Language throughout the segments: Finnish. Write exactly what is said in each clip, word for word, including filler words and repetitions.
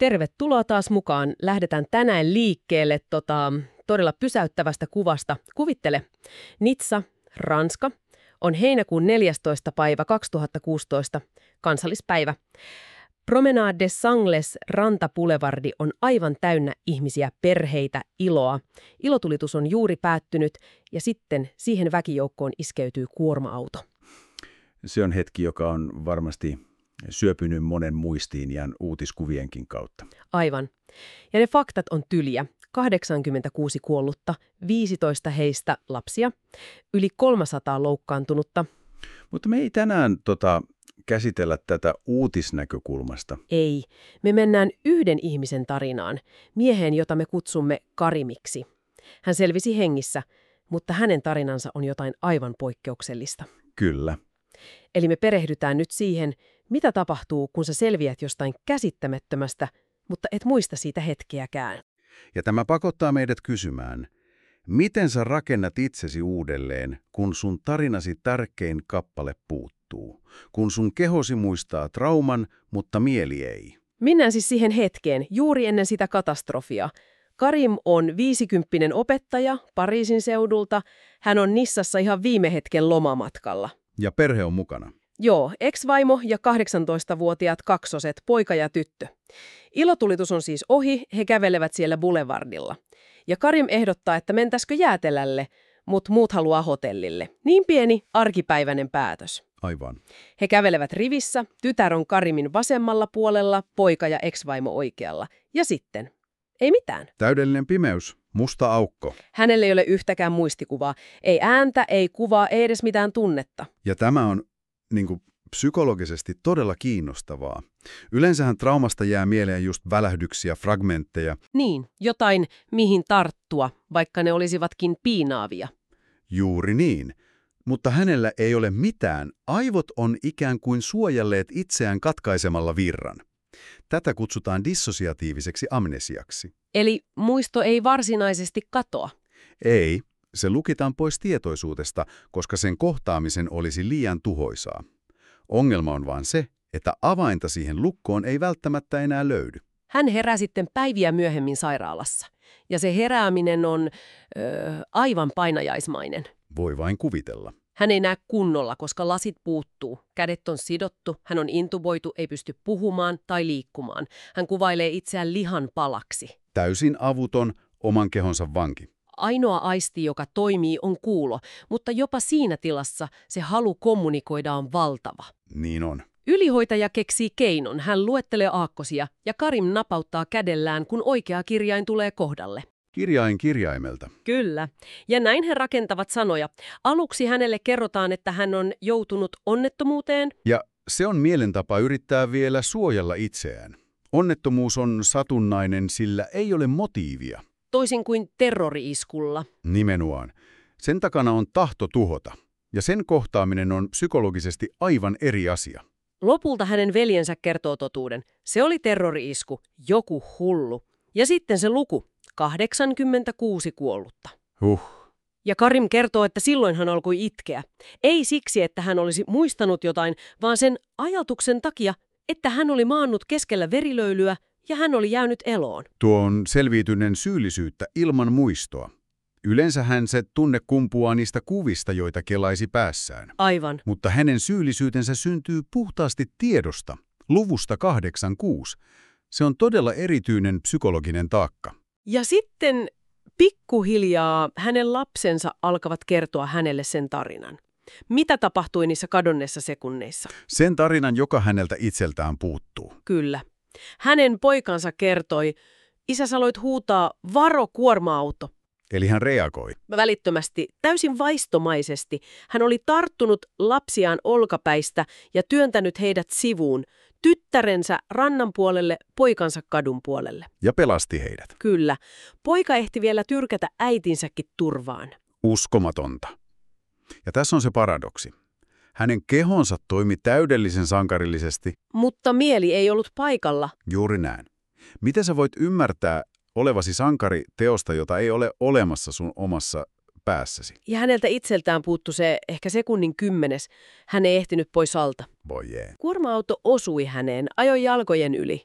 Tervetuloa taas mukaan. Lähdetään tänään liikkeelle tota, todella pysäyttävästä kuvasta. Kuvittele, Nizza, Ranska, on heinäkuun neljästoista päivä kaksituhattakuusitoista, kansallispäivä. Promenade des Sangles rantapulevardi on aivan täynnä ihmisiä, perheitä, iloa. Ilotulitus on juuri päättynyt ja sitten siihen väkijoukkoon iskeytyy kuorma-auto. Se on hetki, joka on varmasti syöpynyt monen muistiin ja uutiskuvienkin kautta. Aivan. Ja ne faktat on tyliä. kahdeksankymmentäkuusi kuollutta, viisitoista heistä lapsia, yli kolmesataa loukkaantunutta. Mutta me ei tänään tota, käsitellä tätä uutisnäkökulmasta. Ei. Me mennään yhden ihmisen tarinaan, mieheen, jota me kutsumme Karimiksi. Hän selvisi hengissä, mutta hänen tarinansa on jotain aivan poikkeuksellista. Kyllä. Eli me perehdytään nyt siihen, mitä tapahtuu, kun sä selviät jostain käsittämättömästä, mutta et muista siitä hetkeäkään. Ja tämä pakottaa meidät kysymään, miten sä rakennat itsesi uudelleen, kun sun tarinasi tärkein kappale puuttuu, kun sun kehosi muistaa trauman, mutta mieli ei. Mennään siis siihen hetkeen, juuri ennen sitä katastrofia. Karim on viisikymppinen opettaja Pariisin seudulta. Hän on Nizzassa ihan viime hetken lomamatkalla. Ja perhe on mukana. Joo, ex-vaimo ja kahdeksantoistavuotiaat kaksoset, poika ja tyttö. Ilotulitus on siis ohi, he kävelevät siellä boulevardilla. Ja Karim ehdottaa, että mentäisikö jäätelälle, mutta muut haluaa hotellille. Niin pieni, arkipäiväinen päätös. Aivan. He kävelevät rivissä, tytär on Karimin vasemmalla puolella, poika ja ex-vaimo oikealla. Ja sitten, ei mitään. Täydellinen pimeys, musta aukko. Hänellä ei ole yhtäkään muistikuvaa, ei ääntä, ei kuvaa, ei edes mitään tunnetta. Ja tämä on niin kuin psykologisesti todella kiinnostavaa. Yleensähän traumasta jää mieleen just välähdyksiä, fragmentteja. Niin, jotain mihin tarttua, vaikka ne olisivatkin piinaavia. Juuri niin. Mutta hänellä ei ole mitään. Aivot on ikään kuin suojalleet itseään katkaisemalla virran. Tätä kutsutaan dissosiatiiviseksi amnesiaksi. Eli muisto ei varsinaisesti katoa. Ei, se lukitaan pois tietoisuudesta, koska sen kohtaamisen olisi liian tuhoisaa. Ongelma on vaan se, että avainta siihen lukkoon ei välttämättä enää löydy. Hän herää sitten päiviä myöhemmin sairaalassa. Ja se herääminen on öö, aivan painajaismainen. Voi vain kuvitella. Hän ei näe kunnolla, koska lasit puuttuu. Kädet on sidottu, hän on intuboitu, ei pysty puhumaan tai liikkumaan. Hän kuvailee itseään lihan palaksi. Täysin avuton, oman kehonsa vanki. Ainoa aisti, joka toimii, on kuulo, mutta jopa siinä tilassa se halu kommunikoida on valtava. Niin on. Ylihoitaja keksii keinon, hän luettelee aakkosia ja Karim napauttaa kädellään, kun oikea kirjain tulee kohdalle. Kirjain kirjaimelta. Kyllä. Ja näin he rakentavat sanoja. Aluksi hänelle kerrotaan, että hän on joutunut onnettomuuteen. Ja se on mielentapa yrittää vielä suojella itseään. Onnettomuus on satunnainen, sillä ei ole motiivia. Toisin kuin terrori-iskulla. Nimenomaan. Sen takana on tahto tuhota. Ja sen kohtaaminen on psykologisesti aivan eri asia. Lopulta hänen veljensä kertoo totuuden. Se oli terrori-isku, joku hullu. Ja sitten se luku, kahdeksankymmentäkuusi kuollutta. Huh. Ja Karim kertoo, että silloin hän alkoi itkeä. Ei siksi, että hän olisi muistanut jotain, vaan sen ajatuksen takia, että hän oli maannut keskellä verilöylyä ja hän oli jäänyt eloon. Tuo on selviytyneen syyllisyyttä ilman muistoa. Yleensähän se tunne kumpuaa niistä kuvista, joita kelaisi päässään. Aivan. Mutta hänen syyllisyytensä syntyy puhtaasti tiedosta, luvusta kahdeksankymmentäkuusi. Se on todella erityinen psykologinen taakka. Ja sitten pikkuhiljaa hänen lapsensa alkavat kertoa hänelle sen tarinan. Mitä tapahtui niissä kadonneissa sekunneissa? Sen tarinan, joka häneltä itseltään puuttuu. Kyllä. Hänen poikansa kertoi, isä sä aloit huutaa, varo kuorma-auto. Eli hän reagoi. Välittömästi, täysin vaistomaisesti, hän oli tarttunut lapsiaan olkapäistä ja työntänyt heidät sivuun, tyttärensä rannan puolelle, poikansa kadun puolelle. Ja pelasti heidät. Kyllä. Poika ehti vielä tyrkätä äitinsäkin turvaan. Uskomatonta. Ja tässä on se paradoksi. Hänen kehonsa toimi täydellisen sankarillisesti. Mutta mieli ei ollut paikalla. Juuri näin. Miten sä voit ymmärtää olevasi sankari teosta, jota ei ole olemassa sun omassa päässäsi? Ja häneltä itseltään puuttui se ehkä sekunnin kymmenes. Hän ei ehtinyt pois alta. Voi jee. Kuorma-auto osui häneen, ajoi jalkojen yli.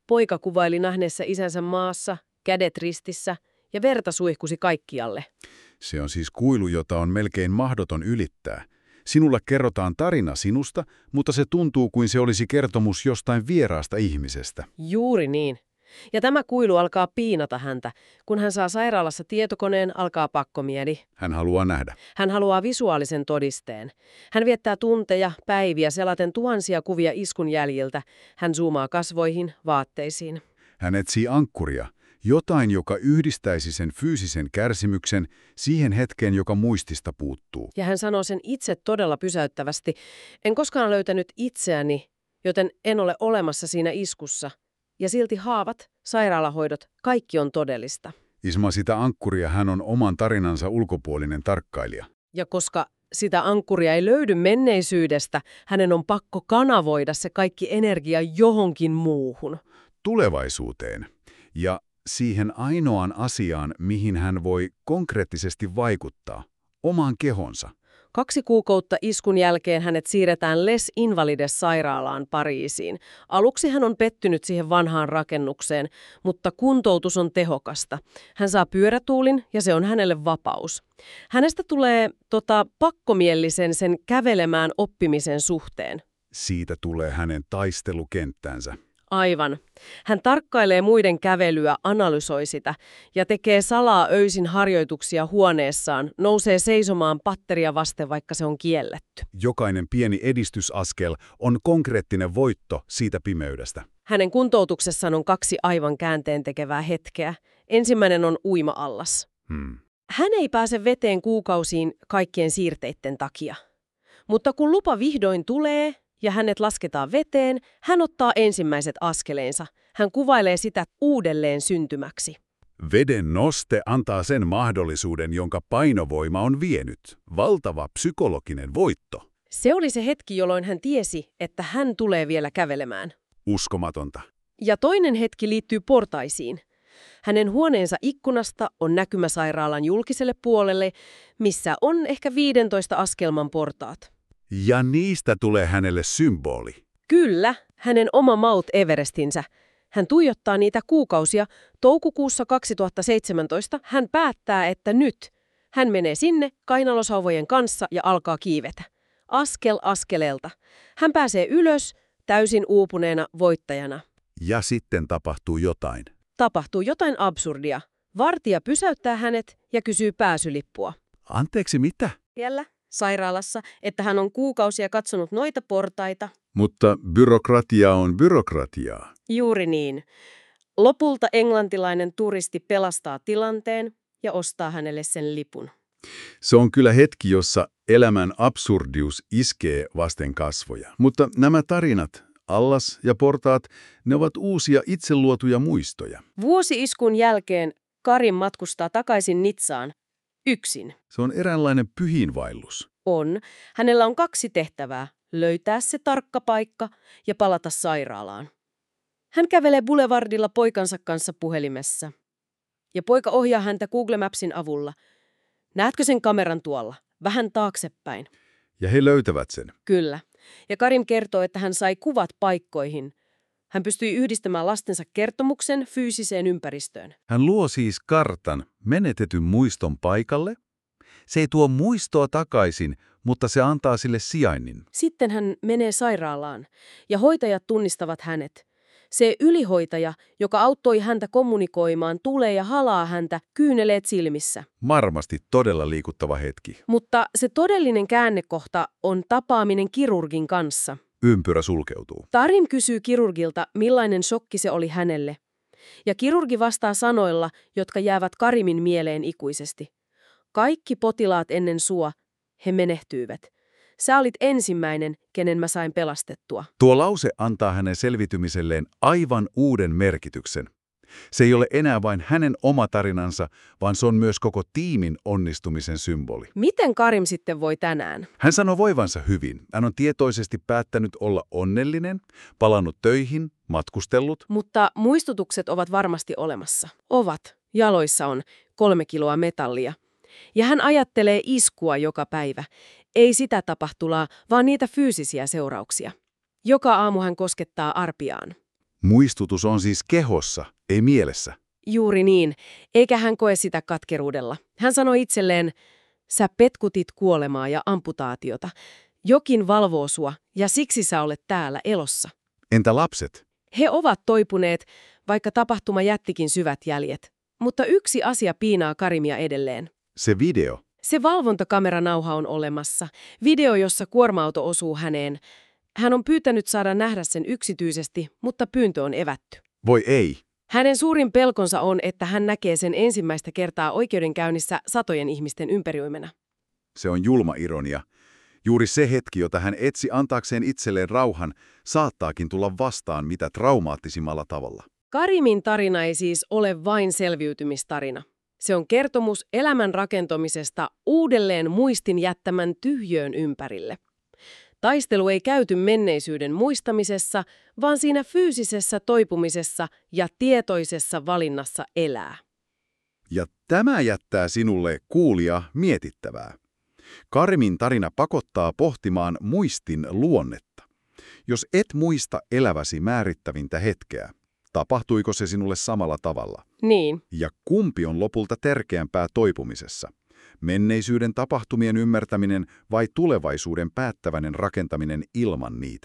Poika kuvaili nähneessä isänsä maassa, kädet ristissä ja verta suihkusi kaikkialle. Se on siis kuilu, jota on melkein mahdoton ylittää. Sinulle kerrotaan tarina sinusta, mutta se tuntuu kuin se olisi kertomus jostain vieraasta ihmisestä. Juuri niin. Ja tämä kuilu alkaa piinata häntä. Kun hän saa sairaalassa tietokoneen, alkaa pakkomieli. Hän haluaa nähdä. Hän haluaa visuaalisen todisteen. Hän viettää tunteja, päiviä selaten tuhansia kuvia iskun jäljiltä. Hän zoomaa kasvoihin, vaatteisiin. Hän etsii ankkuria, jotain, joka yhdistäisi sen fyysisen kärsimyksen siihen hetkeen, joka muistista puuttuu. Ja hän sanoo sen itse todella pysäyttävästi. En koskaan löytänyt itseäni, joten en ole olemassa siinä iskussa. Ja silti haavat, sairaalahoidot, kaikki on todellista. Isma sitä ankkuria hän on oman tarinansa ulkopuolinen tarkkailija. Ja koska sitä ankkuria ei löydy menneisyydestä, hänen on pakko kanavoida se kaikki energia johonkin muuhun. Tulevaisuuteen. Ja siihen ainoaan asiaan, mihin hän voi konkreettisesti vaikuttaa, omaan kehonsa. Kaksi kuukautta iskun jälkeen hänet siirretään Les Invalides-sairaalaan Pariisiin. Aluksi hän on pettynyt siihen vanhaan rakennukseen, mutta kuntoutus on tehokasta. Hän saa pyörätuulin ja se on hänelle vapaus. Hänestä tulee tota, pakkomiellisen sen kävelemään oppimisen suhteen. Siitä tulee hänen taistelukenttänsä. Aivan. Hän tarkkailee muiden kävelyä, analysoi sitä ja tekee salaa öisin harjoituksia huoneessaan, nousee seisomaan patteria vasten, vaikka se on kielletty. Jokainen pieni edistysaskel on konkreettinen voitto siitä pimeydestä. Hänen kuntoutuksessaan on kaksi aivan käänteentekevää hetkeä. Ensimmäinen on uima-allas. Hmm. Hän ei pääse veteen kuukausiin kaikkien siirteiden takia. Mutta kun lupa vihdoin tulee ja hänet lasketaan veteen, hän ottaa ensimmäiset askeleensa. Hän kuvailee sitä uudelleen syntymäksi. Veden noste antaa sen mahdollisuuden, jonka painovoima on vienyt. Valtava psykologinen voitto. Se oli se hetki, jolloin hän tiesi, että hän tulee vielä kävelemään. Uskomatonta. Ja toinen hetki liittyy portaisiin. Hänen huoneensa ikkunasta on näkymä sairaalan julkiselle puolelle, missä on ehkä viidentoista askelman portaat. Ja niistä tulee hänelle symboli. Kyllä, hänen oma Mount Everestinsä. Hän tuijottaa niitä kuukausia. Toukokuussa kaksituhattaseitsemäntoista hän päättää, että nyt. Hän menee sinne kainalosauvojen kanssa ja alkaa kiivetä. Askel askeleelta. Hän pääsee ylös täysin uupuneena voittajana. Ja sitten tapahtuu jotain. Tapahtuu jotain absurdia. Vartija pysäyttää hänet ja kysyy pääsylippua. Anteeksi, mitä? Siellä sairaalassa, että hän on kuukausia katsonut noita portaita. Mutta byrokratia on byrokratiaa. Juuri niin. Lopulta englantilainen turisti pelastaa tilanteen ja ostaa hänelle sen lipun. Se on kyllä hetki, jossa elämän absurdius iskee vasten kasvoja. Mutta nämä tarinat, allas ja portaat, ne ovat uusia itseluotuja muistoja. Vuosi-iskun jälkeen Karim matkustaa takaisin Nizzaan yksin. Se on eräänlainen pyhiinvaellus. On. Hänellä on kaksi tehtävää. Löytää se tarkka paikka ja palata sairaalaan. Hän kävelee boulevardilla poikansa kanssa puhelimessa. Ja poika ohjaa häntä Google Mapsin avulla. Näetkö sen kameran tuolla? Vähän taaksepäin. Ja he löytävät sen. Kyllä. Ja Karim kertoo, että hän sai kuvat paikkoihin. Hän pystyi yhdistämään lastensa kertomuksen fyysiseen ympäristöön. Hän luo siis kartan menetetyn muiston paikalle. Se ei tuo muistoa takaisin, mutta se antaa sille sijainnin. Sitten hän menee sairaalaan ja hoitajat tunnistavat hänet. Se ylihoitaja, joka auttoi häntä kommunikoimaan, tulee ja halaa häntä kyyneleet silmissä. Varmasti todella liikuttava hetki. Mutta se todellinen käännekohta on tapaaminen kirurgin kanssa. Ympyrä sulkeutuu. Tarim kysyy kirurgilta, millainen shokki se oli hänelle. Ja kirurgi vastaa sanoilla, jotka jäävät Karimin mieleen ikuisesti. Kaikki potilaat ennen sua, he menehtyivät. Sä olit ensimmäinen, kenen mä sain pelastettua. Tuo lause antaa hänen selvitymiselleen aivan uuden merkityksen. Se ei ole enää vain hänen oma tarinansa, vaan se on myös koko tiimin onnistumisen symboli. Miten Karim sitten voi tänään? Hän sanoi voivansa hyvin. Hän on tietoisesti päättänyt olla onnellinen, palannut töihin, matkustellut. Mutta muistutukset ovat varmasti olemassa. Ovat. Jaloissa on kolme kiloa metallia. Ja hän ajattelee iskua joka päivä. Ei sitä tapahtulaa, vaan niitä fyysisiä seurauksia. Joka aamu hän koskettaa arpiaan. Muistutus on siis kehossa, ei mielessä. Juuri niin, eikä hän koe sitä katkeruudella. Hän sanoi itselleen, sä petkutit kuolemaa ja amputaatiota. Jokin valvoo sua, ja siksi sä olet täällä elossa. Entä lapset? He ovat toipuneet, vaikka tapahtuma jättikin syvät jäljet. Mutta yksi asia piinaa Karimia edelleen. Se video. Se valvontakameranauha on olemassa. Video, jossa kuorma-auto osuu häneen. Hän on pyytänyt saada nähdä sen yksityisesti, mutta pyyntö on evätty. Voi ei. Hänen suurin pelkonsa on, että hän näkee sen ensimmäistä kertaa oikeudenkäynnissä satojen ihmisten ympäröimänä. Se on julma ironia. Juuri se hetki, jota hän etsi antaakseen itselleen rauhan, saattaakin tulla vastaan mitä traumaattisimmalla tavalla. Karimin tarina ei siis ole vain selviytymistarina. Se on kertomus elämän rakentamisesta uudelleen muistin jättämän tyhjöön ympärille. Taistelu ei käyty menneisyyden muistamisessa, vaan siinä fyysisessä toipumisessa ja tietoisessa valinnassa elää. Ja tämä jättää sinulle, kuulija, mietittävää. Karimin tarina pakottaa pohtimaan muistin luonnetta. Jos et muista eläväsi määrittävintä hetkeä, tapahtuiko se sinulle samalla tavalla? Niin. Ja kumpi on lopulta tärkeämpää toipumisessa? Menneisyyden tapahtumien ymmärtäminen vai tulevaisuuden päättäväinen rakentaminen ilman niitä?